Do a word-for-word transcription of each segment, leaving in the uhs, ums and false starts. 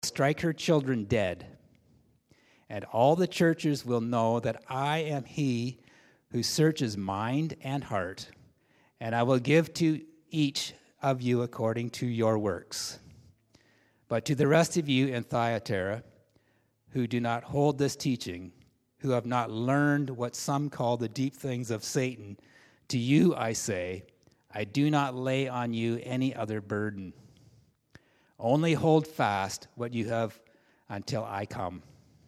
strike her children dead. And all the churches will know that I am he who searches mind and heart, and I will give to each of you according to your works. But to the rest of you in Thyatira, who do not hold this teaching, who have not learned what some call the deep things of Satan, to you I say, I do not lay on you any other burden. Only hold fast what you have until I come.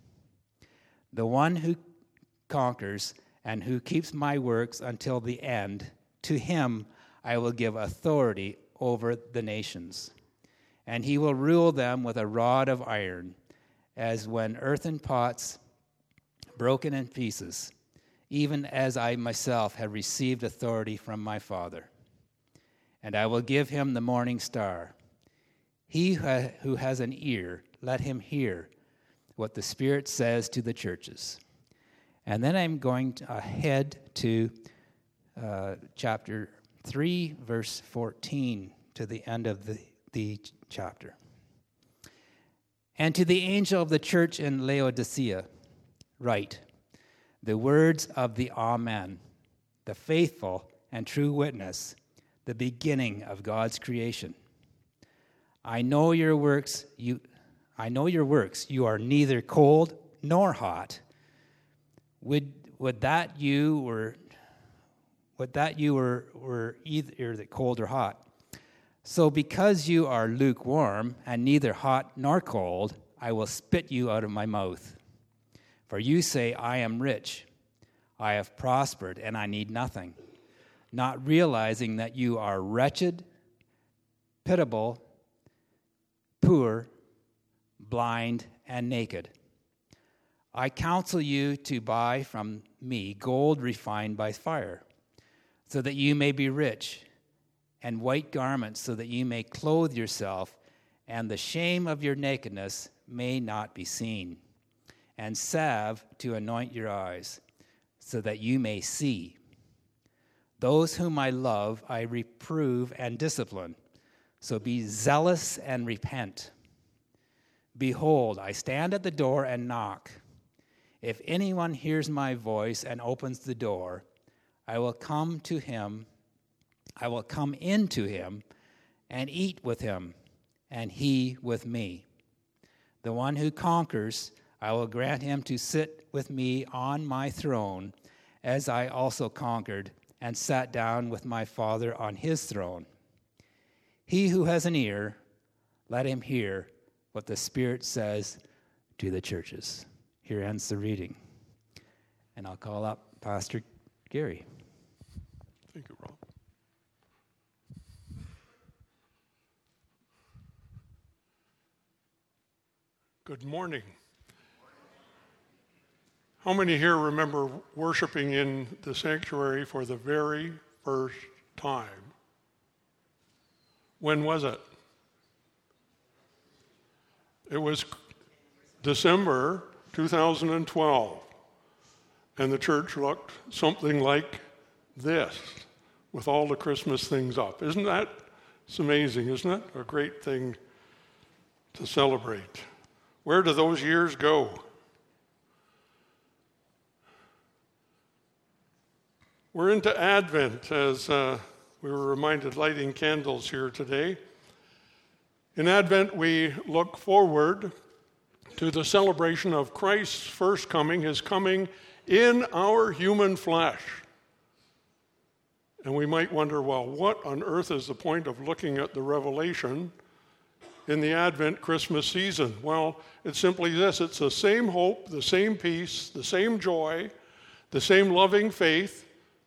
The one who conquers and who keeps my works until the end, to him I will give authority over the nations. And he will rule them with a rod of iron, as when earthen pots broken in pieces, even as I myself have received authority from my Father. And I will give him the morning star. He who has an ear, let him hear what the Spirit says to the churches. And then I'm going to ahead to uh, chapter three, verse fourteen, to the end of the, the chapter. And to the angel of the church in Laodicea, write, the words of the Amen, the faithful and true witness, the beginning of God's creation. I know your works, you I know your works. You are neither cold nor hot. Would would that you were would that you were, were either cold or hot. So because you are lukewarm and neither hot nor cold, I will spit you out of my mouth. For you say, I am rich, I have prospered, and I need nothing, not realizing that you are wretched, pitiable, poor, blind, and naked. I counsel you to buy from me gold refined by fire, so that you may be rich, and white garments, so that you may clothe yourself, and the shame of your nakedness may not be seen, and salve to anoint your eyes, so that you may see. Those whom I love, I reprove and discipline. So be zealous and repent. Behold, I stand at the door and knock. If anyone hears my voice and opens the door, I will come to him, I will come into him and eat with him, and he with me. The one who conquers, I will grant him to sit with me on my throne, as I also conquered and sat down with my Father on his throne. He who has an ear, let him hear what the Spirit says to the churches. Here ends the reading. And I'll call up Pastor Gary. Thank you, Rob. Good morning. How many here remember worshiping in the sanctuary for the very first time? When was it? It was December two thousand twelve, and the church looked something like this, with all the Christmas things up. Isn't that, it's amazing, isn't it? A great thing to celebrate. Where do those years go? We're into Advent, as uh, we were reminded lighting candles here today. In Advent, we look forward to the celebration of Christ's first coming, his coming in our human flesh. And we might wonder, well, what on earth is the point of looking at the Revelation in the Advent Christmas season? Well, it's simply this. It's the same hope, the same peace, the same joy, the same loving faith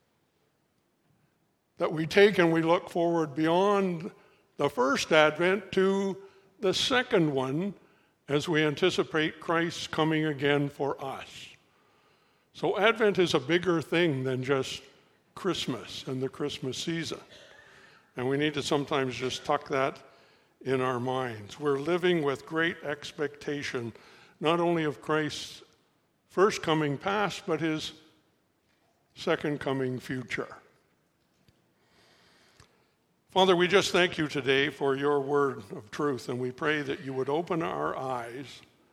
that we take and we look forward beyond the first Advent to the second one as we anticipate Christ's coming again for us. So Advent is a bigger thing than just Christmas and the Christmas season. And we need to sometimes just tuck that in our minds. We're living with great expectation, not only of Christ's first coming past, but his second coming future. Father, we just thank you today for your word of truth, and we pray that you would open our eyes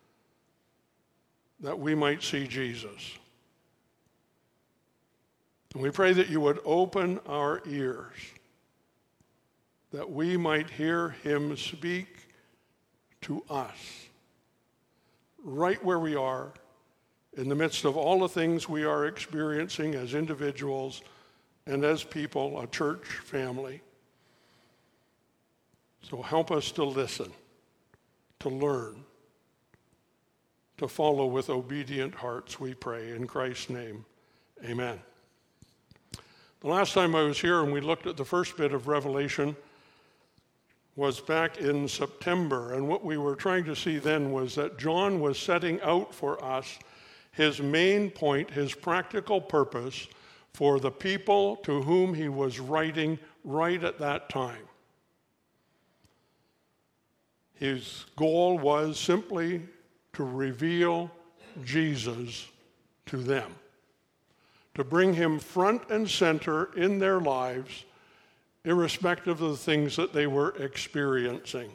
that we might see Jesus. And we pray that you would open our ears that we might hear him speak to us right where we are, in the midst of all the things we are experiencing as individuals and as people, a church family. So help us to listen, to learn, to follow with obedient hearts, we pray. In Christ's name, amen. The last time I was here and we looked at the first bit of Revelation was back in September, and what we were trying to see then was that John was setting out for us his main point, his practical purpose for the people to whom he was writing right at that time. His goal was simply to reveal Jesus to them, to bring him front and center in their lives, irrespective of the things that they were experiencing.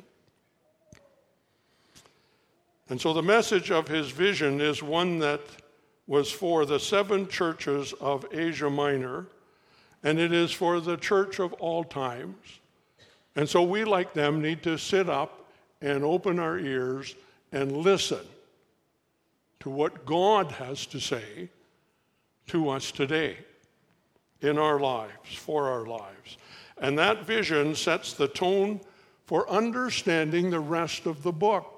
And so the message of his vision is one that was for the seven churches of Asia Minor, and it is for the church of all times. And so we, like them, need to sit up and open our ears and listen to what God has to say to us today in our lives, for our lives. And that vision sets the tone for understanding the rest of the book.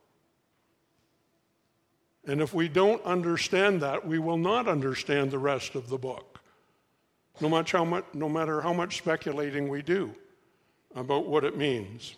And if we don't understand that, we will not understand the rest of the book, no matter how much, no matter how much speculating we do about what it means.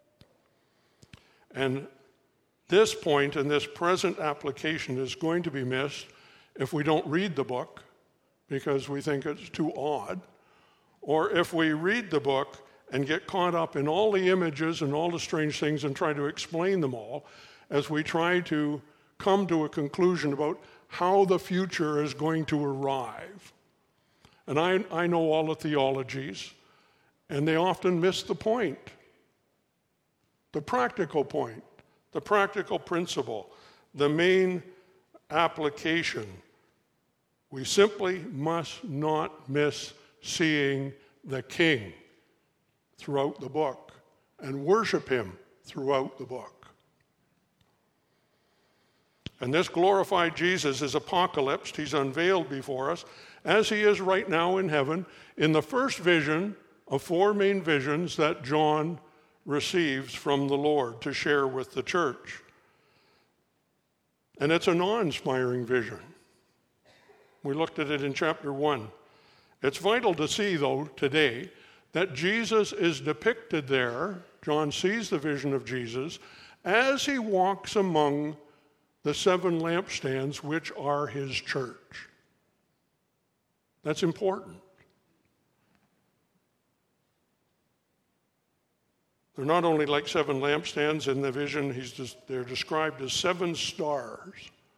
And this point and this present application is going to be missed if we don't read the book because we think it's too odd, or if we read the book and get caught up in all the images and all the strange things and try to explain them all as we try to come to a conclusion about how the future is going to arrive. And I, I know all the theologies, and they often miss the point, the practical point, the practical principle, the main application. We simply must not miss seeing the King throughout the book and worship him throughout the book. And this glorified Jesus is apocalypsed. He's unveiled before us, as he is right now in heaven, in the first vision of four main visions that John receives from the Lord to share with the church. And it's an awe-inspiring vision. We looked at it in chapter one. It's vital to see, though, today, that Jesus is depicted there. John sees the vision of Jesus as he walks among the seven lampstands, which are his church. That's important. They're not only like seven lampstands in the vision, he's just, they're described as seven stars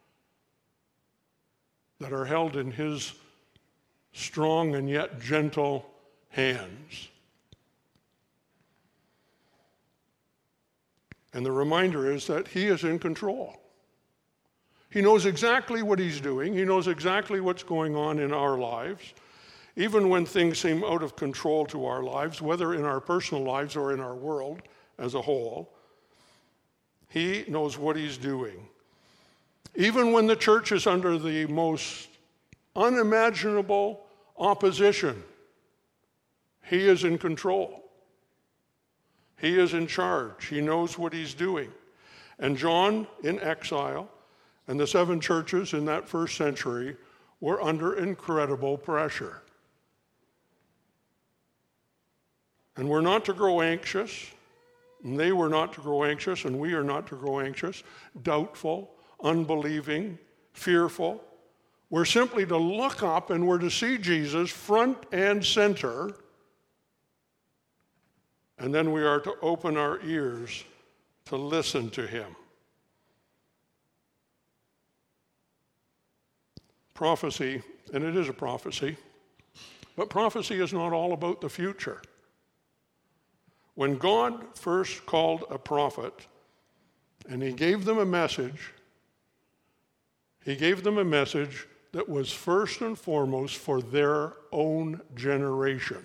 that are held in his strong and yet gentle hands. And the reminder is that he is in control. He knows exactly what he's doing. He knows exactly what's going on in our lives, even when things seem out of control to our lives, whether in our personal lives or in our world as a whole. He knows what he's doing. Even when the church is under the most unimaginable opposition, he is in control. He is in charge. He knows what he's doing. And John, in exile, and the seven churches in that first century were under incredible pressure. And we're not to grow anxious, and they were not to grow anxious, and we are not to grow anxious, doubtful, unbelieving, fearful. We're simply to look up and we're to see Jesus front and center, and then we are to open our ears to listen to him. Prophecy, and it is a prophecy, but prophecy is not all about the future. When God first called a prophet and he gave them a message, he gave them a message that was first and foremost for their own generation.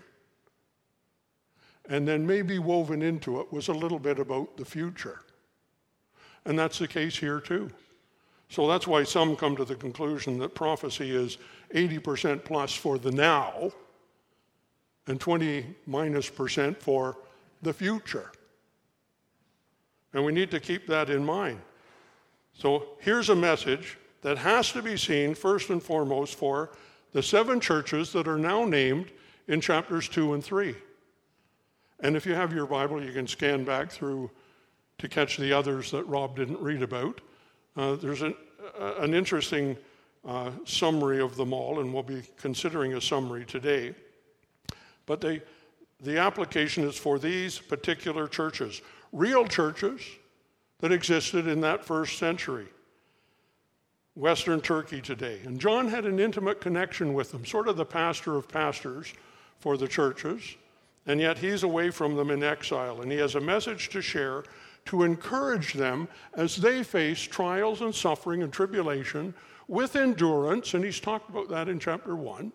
And then maybe woven into it was a little bit about the future. And that's the case here too. So that's why some come to the conclusion that prophecy is eighty percent plus for the now and twenty minus percent for the future. And we need to keep that in mind. So here's a message that has to be seen first and foremost for the seven churches that are now named in chapters two and three. And if you have your Bible, you can scan back through to catch the others that Rob didn't read about. Uh, there's an, uh, an interesting uh, summary of them all, and we'll be considering a summary today. But they, the application is for these particular churches, real churches that existed in that first century, Western Turkey today. And John had an intimate connection with them, sort of the pastor of pastors for the churches, and yet he's away from them in exile, and he has a message to share to encourage them as they face trials and suffering and tribulation with endurance, and he's talked about that in chapter one.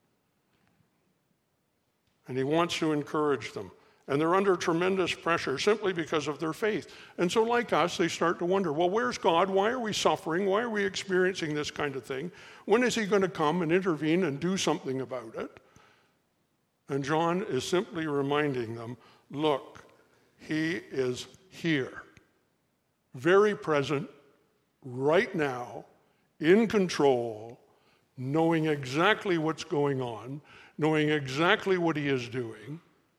And he wants to encourage them. And they're under tremendous pressure simply because of their faith. And so like us, they start to wonder, well, where's God? Why are we suffering? Why are we experiencing this kind of thing? When is he going to come and intervene and do something about it? And John is simply reminding them, look, he is here, very present, right now, in control, knowing exactly what's going on, knowing exactly what he is doing.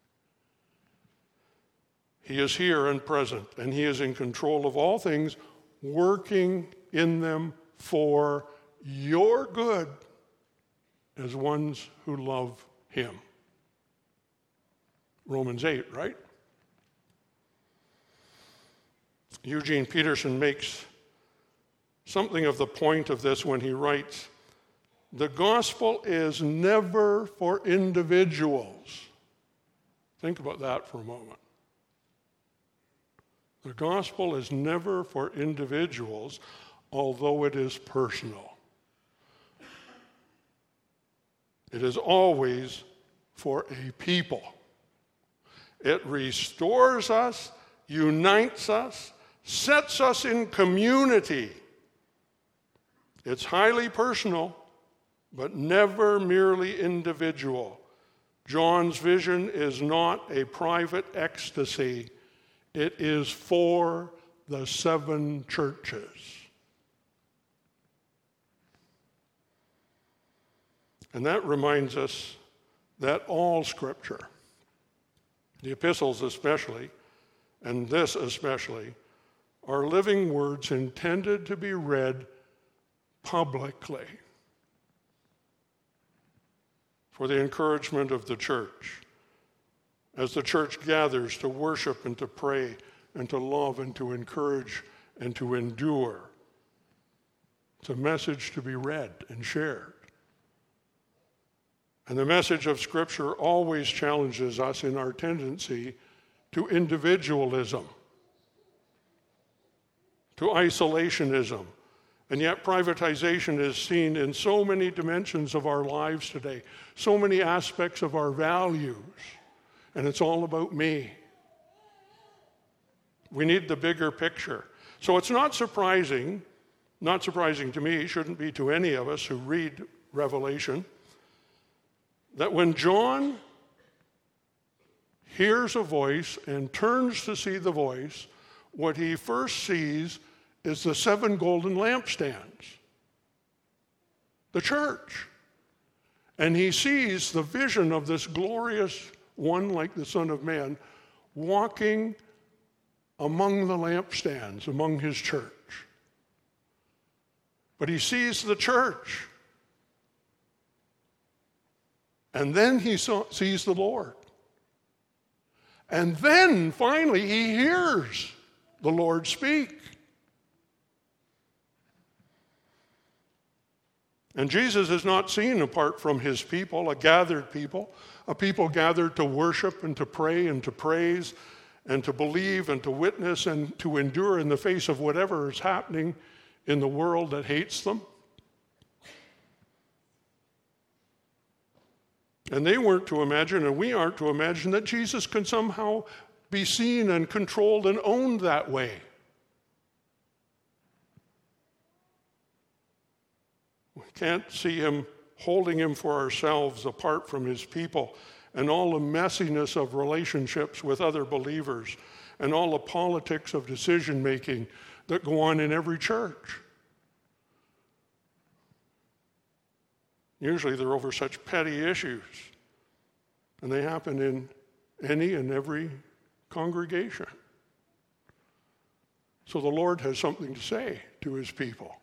He is here and present, and he is in control of all things, working in them for your good as ones who love him. Romans eight, right? Eugene Peterson makes something of the point of this when he writes, the gospel is never for individuals. Think about that for a moment. The gospel is never for individuals, although it is personal. It is always for a people. It restores us, unites us, sets us in community. It's highly personal, but never merely individual. John's vision is not a private ecstasy. It is for the seven churches. And that reminds us that all Scripture, the epistles especially, and this especially, are living words intended to be read publicly for the encouragement of the church, as the church gathers to worship and to pray and to love and to encourage and to endure. It's a message to be read and shared. And the message of Scripture always challenges us in our tendency to individualism, to isolationism. And yet privatization is seen in so many dimensions of our lives today, so many aspects of our values, and it's all about me. We need the bigger picture. So it's not surprising, not surprising to me, shouldn't be to any of us who read Revelation, that when John hears a voice and turns to see the voice, what he first sees is the seven golden lampstands, the church. And he sees the vision of this glorious one like the Son of Man walking among the lampstands, among his church. But he sees the church. And then he saw, sees the Lord. And then finally he hears the Lord speak. And Jesus is not seen apart from his people, a gathered people, a people gathered to worship and to pray and to praise and to believe and to witness and to endure in the face of whatever is happening in the world that hates them. And they weren't to imagine, and we aren't to imagine, that Jesus can somehow be seen and controlled and owned that way. We can't see him holding him for ourselves apart from his people and all the messiness of relationships with other believers and all the politics of decision-making that go on in every church. Usually they're over such petty issues, and they happen in any and every congregation. So the Lord has something to say to his people.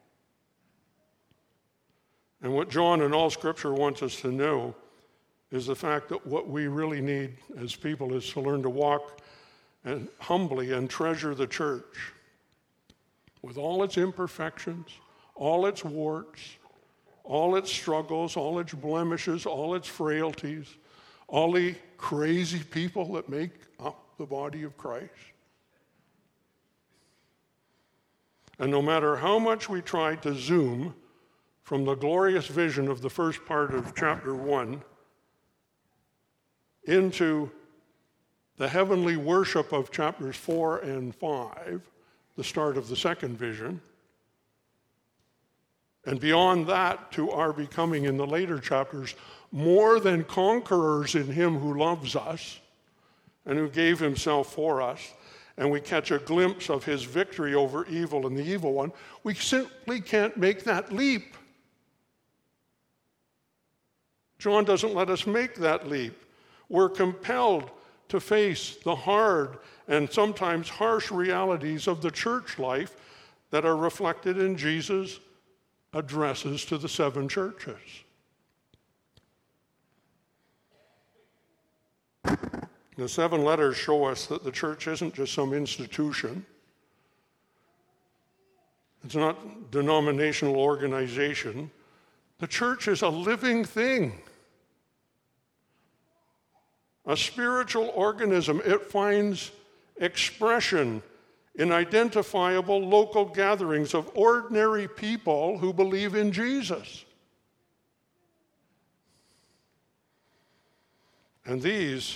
And what John and all Scripture wants us to know is the fact that what we really need as people is to learn to walk and humbly and treasure the church with all its imperfections, all its warts, all its struggles, all its blemishes, all its frailties, all the crazy people that make up the body of Christ. And no matter how much we try to zoom from the glorious vision of the first part of chapter one into the heavenly worship of chapters four and five, the start of the second vision, and beyond that to our becoming in the later chapters more than conquerors in him who loves us and who gave himself for us, and we catch a glimpse of his victory over evil and the evil one, we simply can't make that leap. John doesn't let us make that leap. We're compelled to face the hard and sometimes harsh realities of the church life that are reflected in Jesus' addresses to the seven churches. The seven letters show us that the church isn't just some institution. It's not a denominational organization. The church is a living thing, a spiritual organism. It finds expression in identifiable local gatherings of ordinary people who believe in Jesus. And these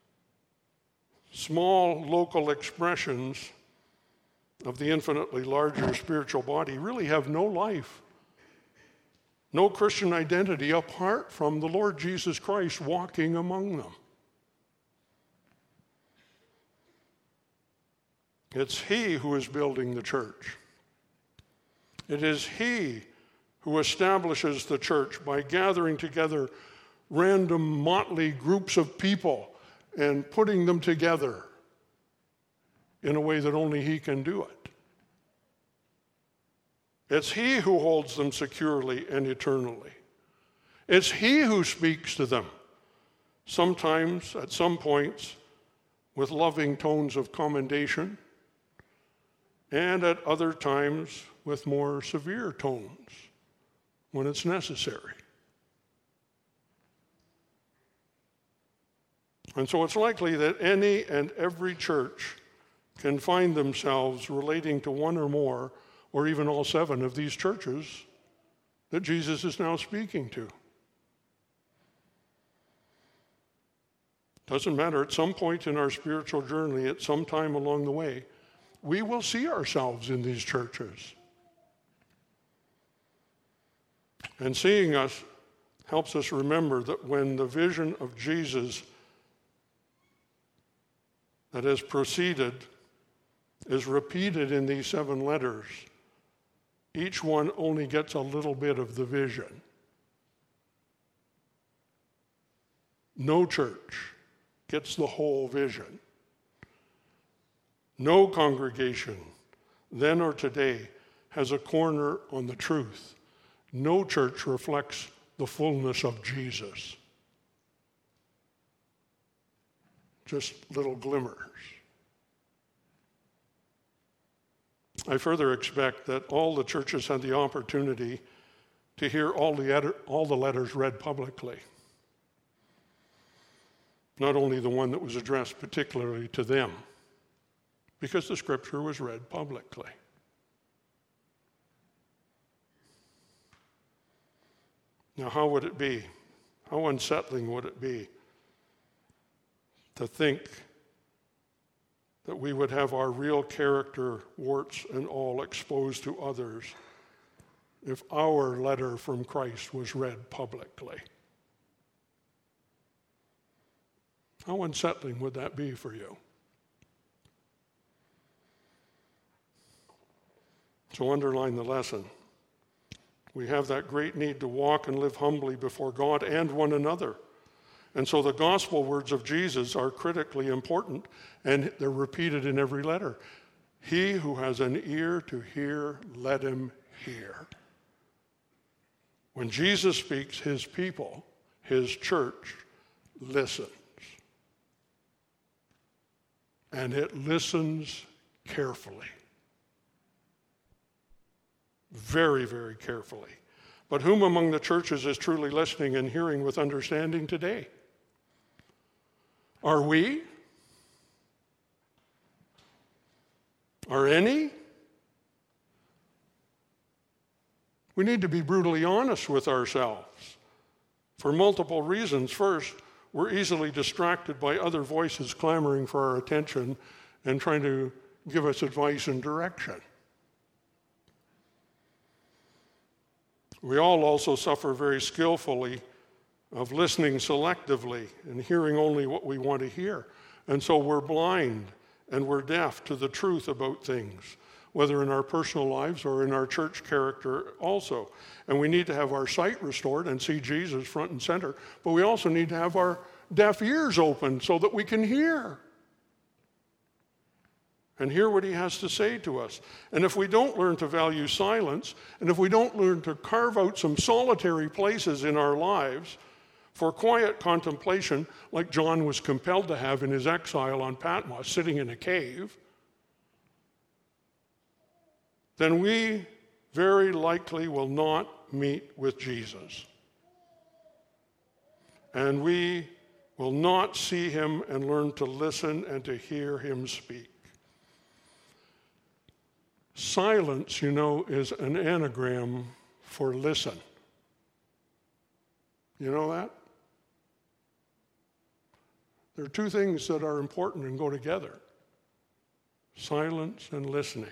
small local expressions of the infinitely larger spiritual body really have no life, no Christian identity apart from the Lord Jesus Christ walking among them. It's he who is building the church. It is he who establishes the church by gathering together random motley groups of people and putting them together in a way that only he can do it. It's he who holds them securely and eternally. It's he who speaks to them, sometimes, at some points, with loving tones of commendation, and at other times with more severe tones when it's necessary. And so it's likely that any and every church can find themselves relating to one or more, or even all seven of these churches that Jesus is now speaking to. Doesn't matter, at some point in our spiritual journey, at some time along the way, we will see ourselves in these churches. And seeing us helps us remember that when the vision of Jesus that has proceeded is repeated in these seven letters, each one only gets a little bit of the vision. No church gets the whole vision. No congregation, then or today, has a corner on the truth. No church reflects the fullness of Jesus. Just little glimmers. I further expect that all the churches had the opportunity to hear all the, ed- all the letters read publicly. Not only the one that was addressed particularly to them, because the scripture was read publicly. Now, how would it be? How unsettling would it be to think that we would have our real character, warts and all, exposed to others if our letter from Christ was read publicly? How unsettling would that be for you? So underline the lesson. We have that great need to walk and live humbly before God and one another. And so the gospel words of Jesus are critically important, and they're repeated in every letter. He who has an ear to hear, let him hear. When Jesus speaks, his people, his church, listens. And it listens carefully. Very, very carefully. But whom among the churches is truly listening and hearing with understanding today? Are we? Are any? We need to be brutally honest with ourselves for multiple reasons. First, we're easily distracted by other voices clamoring for our attention and trying to give us advice and direction. We all also suffer very skillfully of listening selectively and hearing only what we want to hear. And so we're blind and we're deaf to the truth about things, whether in our personal lives or in our church character also. And we need to have our sight restored and see Jesus front and center, but we also need to have our deaf ears open so that we can hear and hear what he has to say to us. And if we don't learn to value silence, and if we don't learn to carve out some solitary places in our lives for quiet contemplation, like John was compelled to have in his exile on Patmos, sitting in a cave, then we very likely will not meet with Jesus. And we will not see him and learn to listen and to hear him speak. Silence, you know, is an anagram for listen. You know that? There are two things that are important and go together: silence and listening.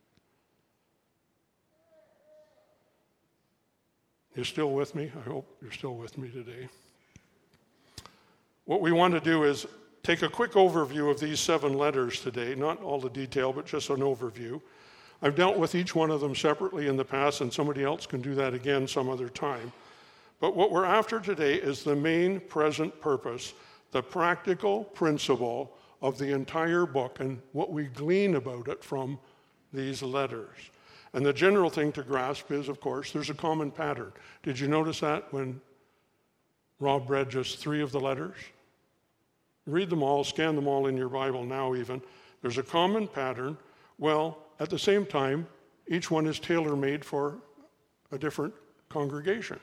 You still with me? I hope you're still with me today. What we want to do is take a quick overview of these seven letters today, not all the detail, but just an overview. I've dealt with each one of them separately in the past, and somebody else can do that again some other time. But what we're after today is the main present purpose, the practical principle of the entire book and what we glean about it from these letters. And the general thing to grasp is, of course, there's a common pattern. Did you notice that when Rob read just three of the letters? Read them all, scan them all in your Bible now even. There's a common pattern. Well, at the same time, each one is tailor-made for a different congregation.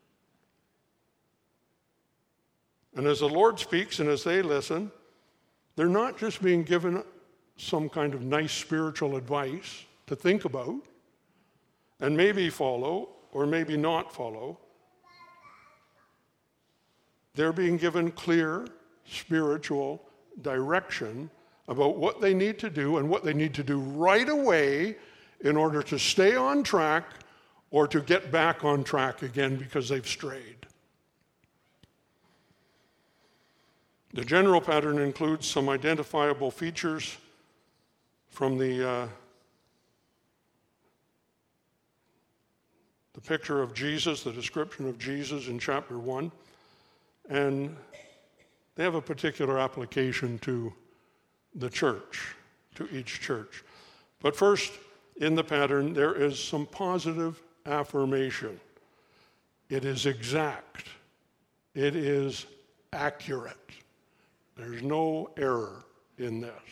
And as the Lord speaks and as they listen, they're not just being given some kind of nice spiritual advice to think about and maybe follow or maybe not follow. They're being given clear spiritual direction about what they need to do and what they need to do right away in order to stay on track or to get back on track again because they've strayed. The general pattern includes some identifiable features from the, uh, the picture of Jesus, the description of Jesus in chapter one, and they have a particular application to the church, to each church. But first, in the pattern, there is some positive affirmation. It is exact. It is accurate. There's no error in this.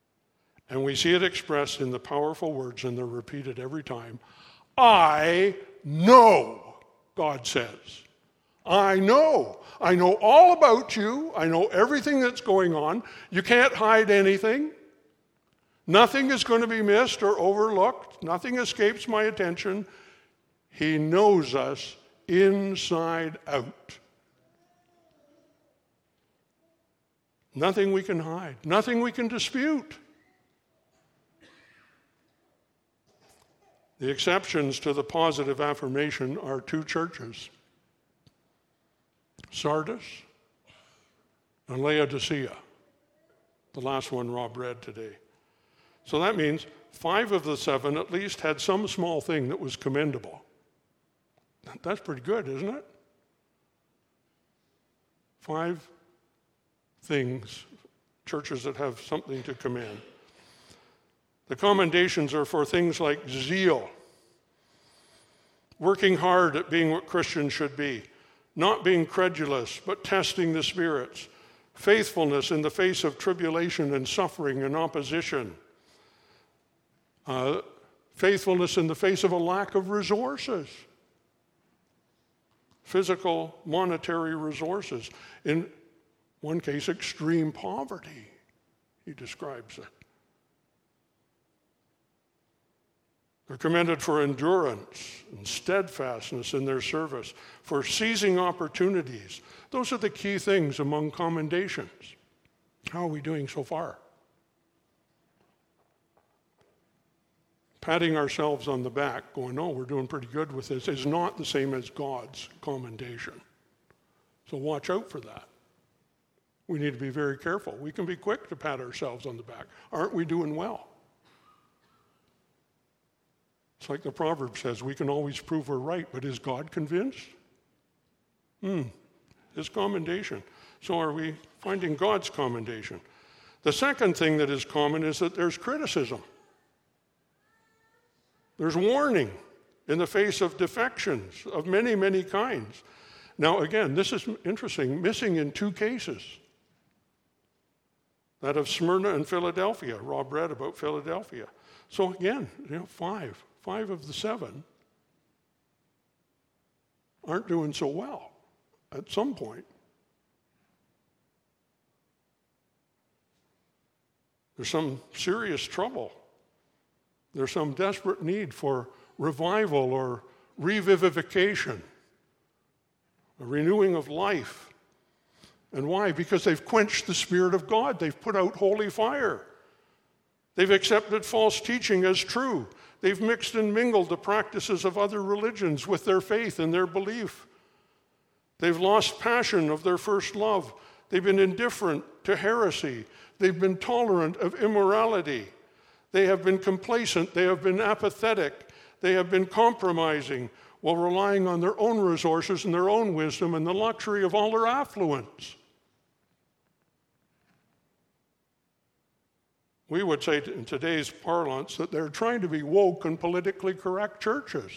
And we see it expressed in the powerful words, and they're repeated every time. I know, God says. I know. I know all about you. I know everything that's going on. You can't hide anything. Nothing is going to be missed or overlooked. Nothing escapes my attention. He knows us inside out. Nothing we can hide. Nothing we can dispute. The exceptions to the positive affirmation are two churches, Sardis and Laodicea, the last one Rob read today. So that means five of the seven at least had some small thing that was commendable. That's pretty good, isn't it? Five things, churches that have something to commend. The commendations are for things like zeal, working hard at being what Christians should be, not being credulous, but testing the spirits, faithfulness in the face of tribulation and suffering and opposition, uh, faithfulness in the face of a lack of resources, physical, monetary resources. In one case, extreme poverty, he describes it. They're commended for endurance and steadfastness in their service, for seizing opportunities. Those are the key things among commendations. How are we doing so far? Patting ourselves on the back, going, oh, we're doing pretty good with this, is not the same as God's commendation. So watch out for that. We need to be very careful. We can be quick to pat ourselves on the back. Aren't we doing well? It's like the proverb says, we can always prove we're right, but is God convinced? Hmm, his commendation. So are we finding God's commendation? The second thing that is common is that there's criticism. There's warning in the face of defections of many, many kinds. Now, again, this is interesting, missing in two cases. That of Smyrna and Philadelphia. Rob read about Philadelphia. So again, you know, five. Five of the seven aren't doing so well at some point. There's some serious trouble. There's some desperate need for revival or revivification, a renewing of life. And why? Because they've quenched the Spirit of God. They've put out holy fire. They've accepted false teaching as true. They've mixed and mingled the practices of other religions with their faith and their belief. They've lost passion of their first love. They've been indifferent to heresy. They've been tolerant of immorality. They have been complacent. They have been apathetic. They have been compromising while relying on their own resources and their own wisdom and the luxury of all their affluence. We would say in today's parlance that they're trying to be woke and politically correct churches.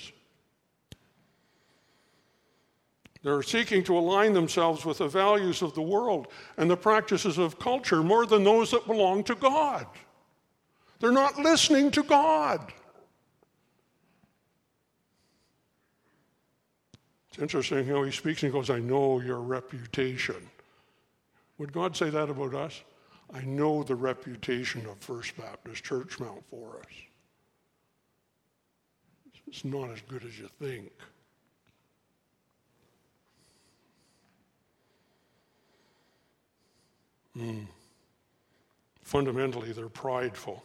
They're seeking to align themselves with the values of the world and the practices of culture more than those that belong to God. They're not listening to God. It's interesting how he speaks and he goes, I know your reputation. Would God say that about us? I know the reputation of First Baptist Church Mount Forest. It's not as good as you think. Mm. Fundamentally, they're prideful.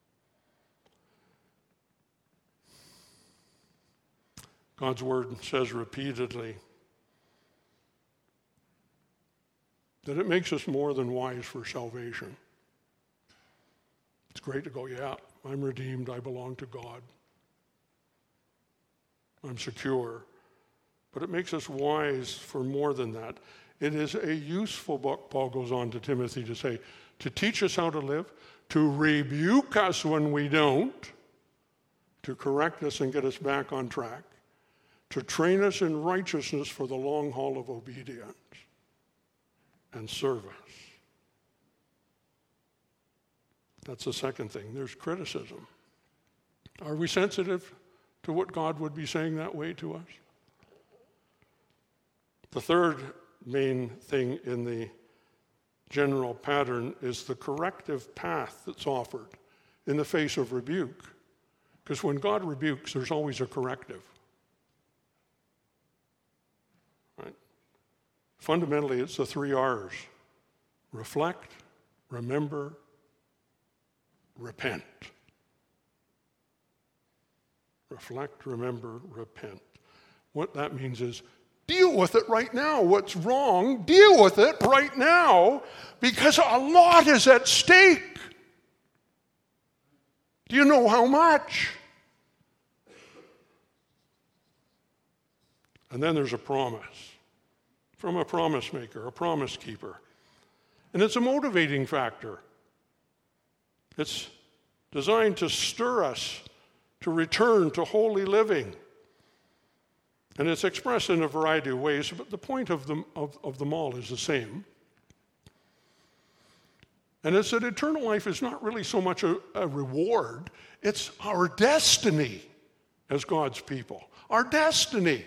God's word says repeatedly that it makes us more than wise for salvation. It's great to go, yeah, I'm redeemed, I belong to God. I'm secure. But it makes us wise for more than that. It is a useful book, Paul goes on to Timothy to say, to teach us how to live, to rebuke us when we don't, to correct us and get us back on track, to train us in righteousness for the long haul of obedience and service. That's the second thing. There's criticism. Are we sensitive to what God would be saying that way to us? The third main thing in the general pattern is the corrective path that's offered in the face of rebuke. Because when God rebukes, there's always a corrective. Right? Fundamentally, it's the three R's. Reflect, remember, repent. Reflect, remember, repent. What that means is deal with it right now. What's wrong, deal with it right now, because a lot is at stake. Do you know how much? And then there's a promise from a promise maker, a promise keeper. And it's a motivating factor. It's designed to stir us to return to holy living. And it's expressed in a variety of ways, but the point of them, of, of them all is the same. And it's that eternal life is not really so much a, a reward, it's our destiny as God's people. Our destiny.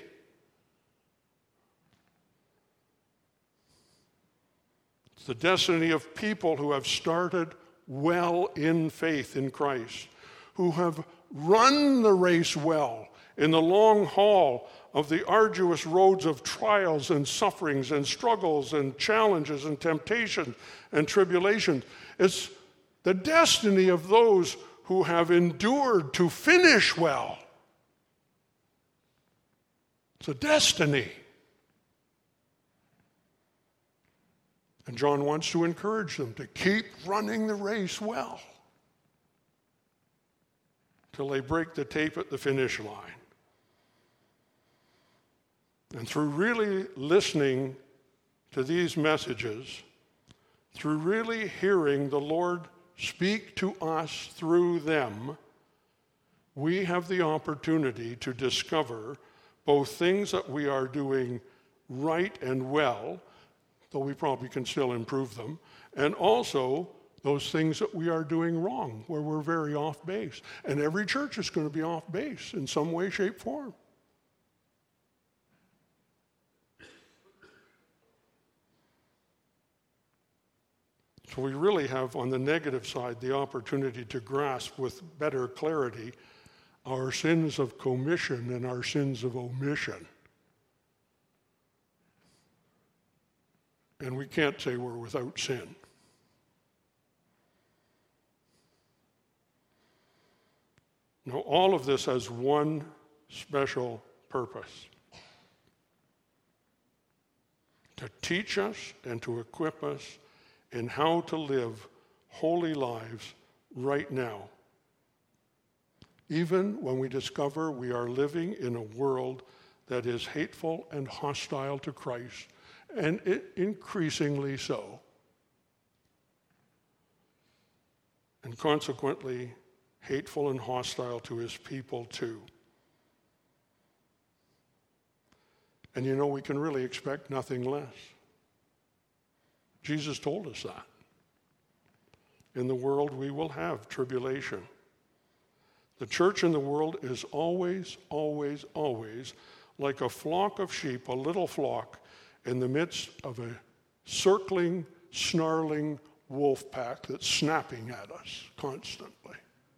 It's the destiny of people who have started well in faith in Christ, who have run the race well in the long haul of the arduous roads of trials and sufferings and struggles and challenges and temptation and tribulation. It's the destiny of those who have endured to finish well. It's a destiny. And John wants to encourage them to keep running the race well till they break the tape at the finish line. And through really listening to these messages, through really hearing the Lord speak to us through them, we have the opportunity to discover both things that we are doing right and well, though we probably can still improve them, and also those things that we are doing wrong, where we're very off base. And every church is going to be off base in some way, shape, form. So we really have, on the negative side, the opportunity to grasp with better clarity our sins of commission and our sins of omission. And we can't say we're without sin. Now, all of this has one special purpose: to teach us and to equip us in how to live holy lives right now, even when we discover we are living in a world that is hateful and hostile to Christ, and it increasingly so. And consequently, hateful and hostile to his people too. And you know, we can really expect nothing less. Jesus told us that. In the world we will have tribulation. The church in the world is always, always, always like a flock of sheep, a little flock, in the midst of a circling, snarling wolf pack that's snapping at us constantly.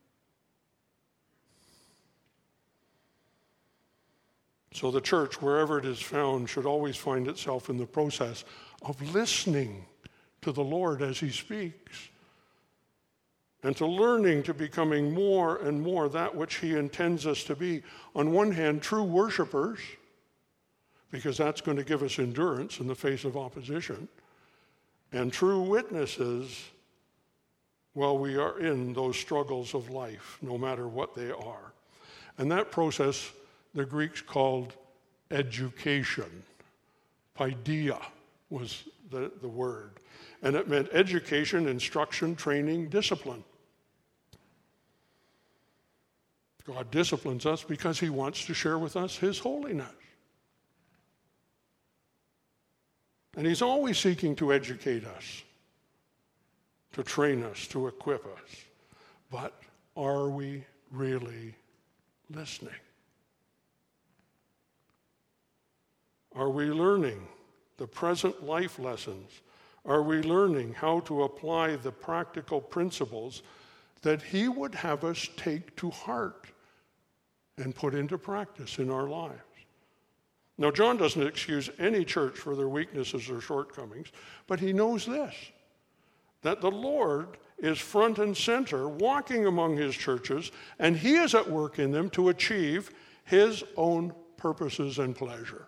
So the church, wherever it is found, should always find itself in the process of listening to the Lord as he speaks, and to learning to becoming more and more that which he intends us to be. On one hand, true worshipers, because that's going to give us endurance in the face of opposition, and true witnesses while we are in those struggles of life, no matter what they are. And that process the Greeks called education. Paideia was the, the word. And it meant education, instruction, training, discipline. God disciplines us because he wants to share with us his holiness. And he's always seeking to educate us, to train us, to equip us. But are we really listening? Are we learning the present life lessons? Are we learning how to apply the practical principles that he would have us take to heart and put into practice in our lives? Now, John doesn't excuse any church for their weaknesses or shortcomings, but he knows this, that the Lord is front and center, walking among his churches, and he is at work in them to achieve his own purposes and pleasure.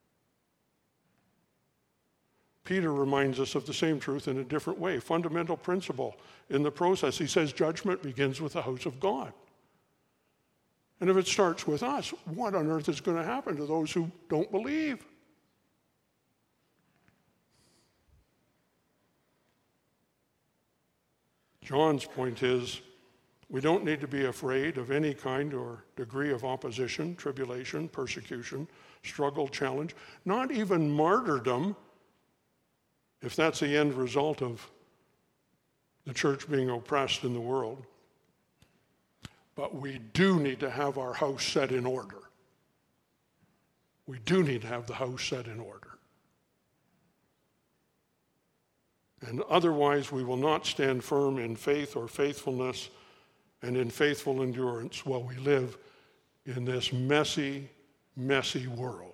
Peter reminds us of the same truth in a different way, fundamental principle in the process. He says judgment begins with the house of God. And if it starts with us, what on earth is going to happen to those who don't believe? John's point is, we don't need to be afraid of any kind or degree of opposition, tribulation, persecution, struggle, challenge, not even martyrdom, if that's the end result of the church being oppressed in the world. But we do need to have our house set in order. We do need to have the house set in order. And otherwise, we will not stand firm in faith or faithfulness and in faithful endurance while we live in this messy, messy world.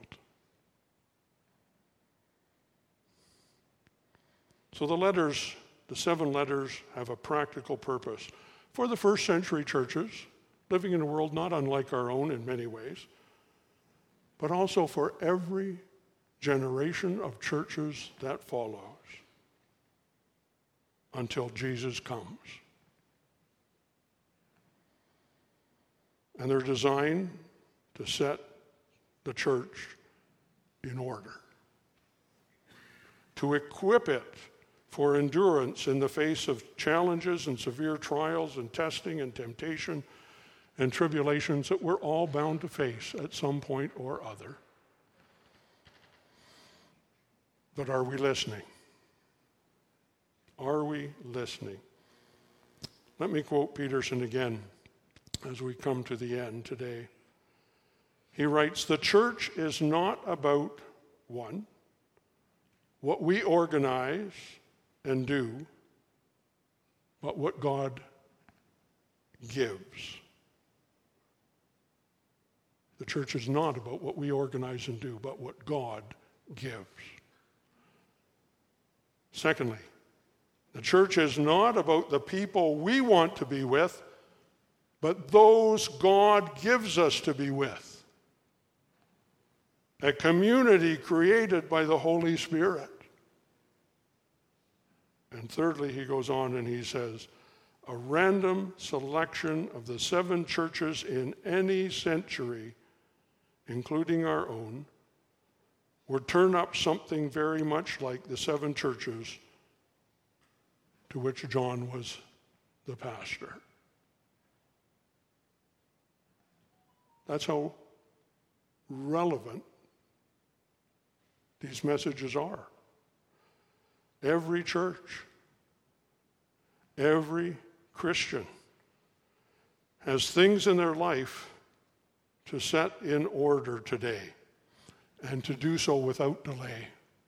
So the letters, the seven letters, have a practical purpose for the first century churches, living in a world not unlike our own in many ways, but also for every generation of churches that follows until Jesus comes. And they're designed to set the church in order, to equip it for endurance in the face of challenges and severe trials and testing and temptation and tribulations that we're all bound to face at some point or other. But are we listening? Are we listening? Let me quote Peterson again as we come to the end today. He writes, "The church is not about, one, what we organize and do, but what God gives." The church is not about what we organize and do, but what God gives. Secondly, the church is not about the people we want to be with, but those God gives us to be with. A community created by the Holy Spirit. And thirdly, he goes on and he says, a random selection of the seven churches in any century, including our own, would turn up something very much like the seven churches to which John was the pastor. That's how relevant these messages are. Every church, every Christian has things in their life to set in order today, and to do so without delay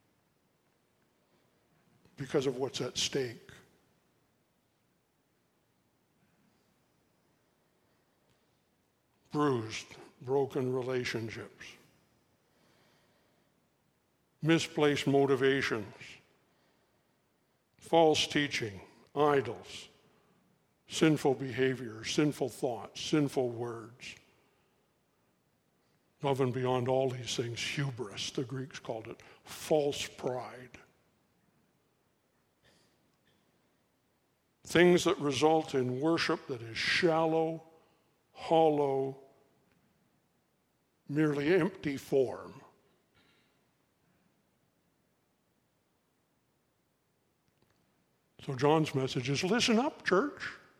because of what's at stake. Bruised, broken relationships, misplaced motivations, false teaching, idols, sinful behavior, sinful thoughts, sinful words. Above and beyond all these things, hubris, the Greeks called it, false pride. Things that result in worship that is shallow, hollow, merely empty form. So John's message is, listen up, church.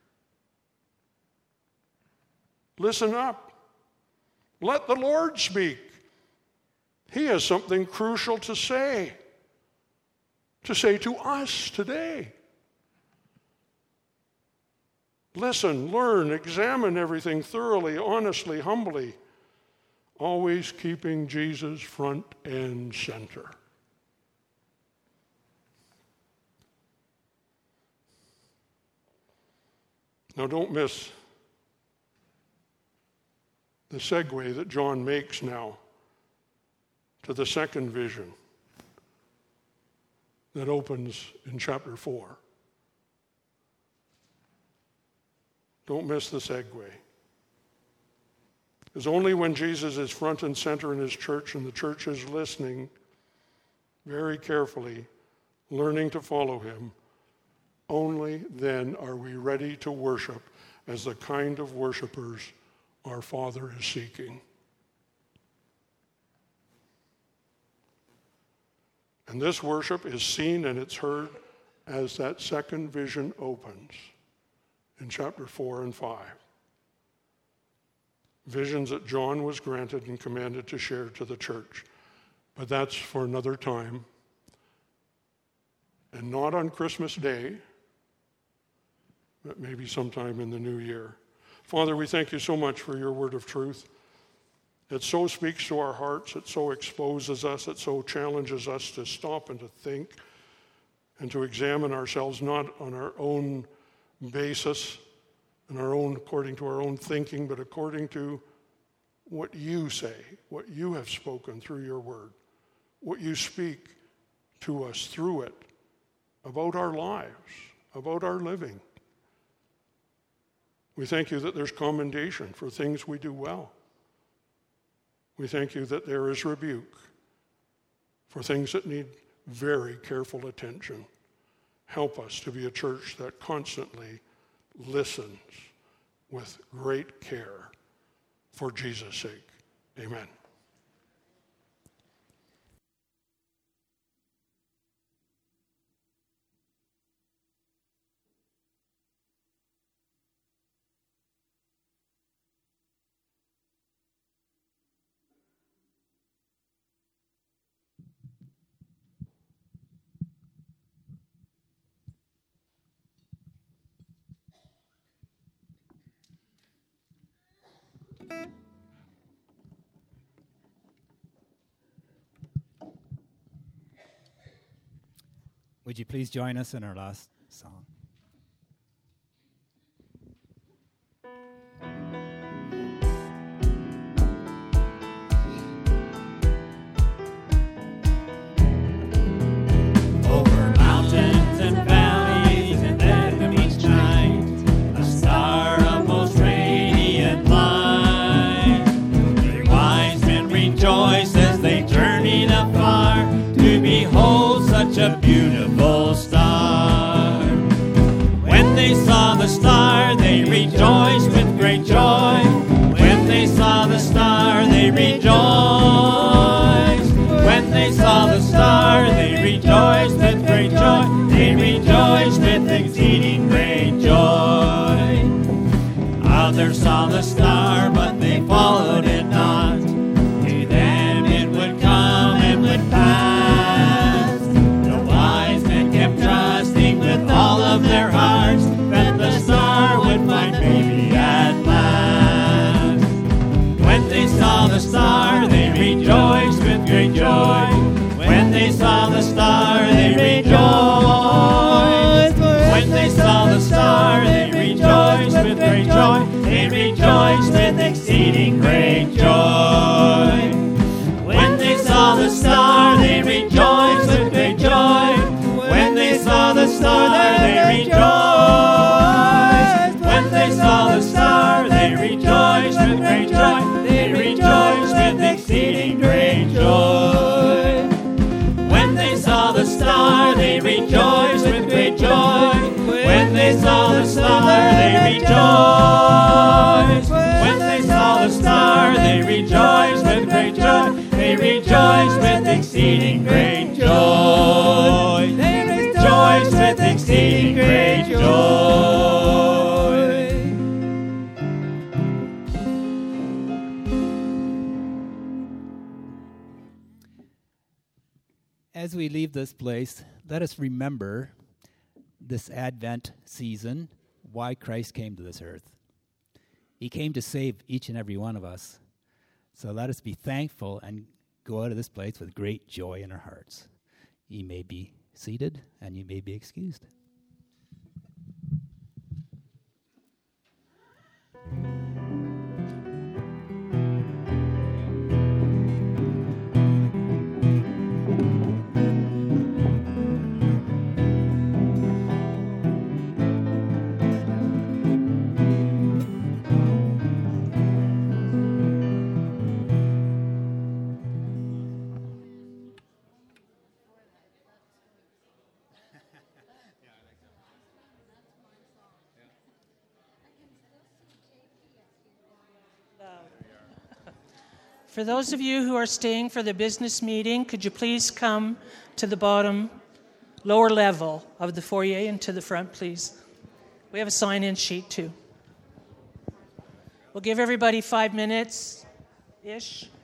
Listen up. Let the Lord speak. He has something crucial to say, to say to us today. Listen, learn, examine everything thoroughly, honestly, humbly. always keeping Jesus front and center. Now don't miss the segue that John makes now to the second vision that opens in chapter four. Don't miss the segue. Because only when Jesus is front and center in his church and the church is listening very carefully, learning to follow him, only then are we ready to worship as the kind of worshipers our Father is seeking. And this worship is seen and it's heard as that second vision opens in chapter four and five. Visions that John was granted and commanded to share to the church. But that's for another time. And not on Christmas Day, but maybe sometime in the new year. Father, we thank you so much for your word of truth. It so speaks to our hearts. It so exposes us. It so challenges us to stop and to think and to examine ourselves not on our own basis and our own, according to our own thinking, but according to what you say, what you have spoken through your word, what you speak to us through it about our lives, about our living. We thank you that there's commendation for things we do well. We thank you that there is rebuke for things that need very careful attention. Help us to be a church that constantly listens with great care for Jesus' sake. Amen. Would you please join us in our last song? Over mountains and valleys and then each night, a star of most radiant light. The wise men rejoice as they journeyed afar to behold such a beautiful star. When they saw the star, they rejoiced with great joy. When they saw the star, they rejoiced. When they saw the star, they rejoiced with great joy. They rejoiced with exceeding great joy. Others saw the star, but they followed it not. To them it would come and would pass. The wise men kept trusting with all of their hearts that the star would find baby at last. When they saw the star, they rejoiced with great joy. When they saw the star, they rejoiced. When they saw the star, they rejoiced with great joy. They rejoiced with exceeding great joy. When they saw the star, they rejoiced with great joy. When they saw the star, they rejoiced. When they saw the star, they rejoiced with great joy. They rejoiced with exceeding great joy. When they saw the star, they rejoiced with great joy. When they saw the star, they rejoiced. When they saw the star, they rejoiced with great joy. They rejoiced with exceeding great joy. They rejoiced with exceeding great joy. As we leave this place, let us remember this Advent season, why Christ came to this earth. He came to save each and every one of us. So let us be thankful and go out of this place with great joy in our hearts. You may be seated and you may be excused. For those of you who are staying for the business meeting, could you please come to the bottom, lower level of the foyer and to the front, please? We have a sign-in sheet, too. We'll give everybody five minutes-ish.